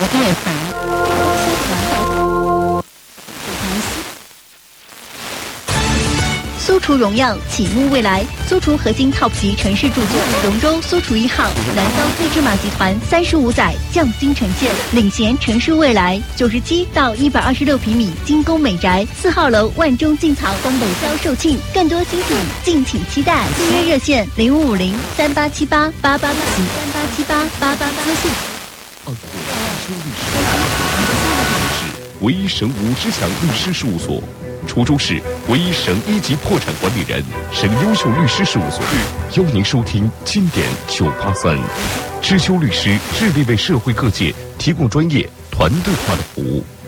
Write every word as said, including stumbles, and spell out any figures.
乐团。 苏厨荣耀启幕未来，苏厨核心 Top 级城市著作，荣州苏厨一号，南方黑芝麻集团三十五载匠心呈现，领衔城市未来。九十七到一百二十六平米精工美宅，四号楼万中进藏东北销售罄，更多新品敬请期待。预约热线零五五零三八七八八八八七三八七八八八八信。 唯一省五十强律师事务所。滁州市唯一省一级破产管理人、省优秀律师事务所，邀您收听经典九八三。知秋律师致力为社会各界提供专业、团队化的服务。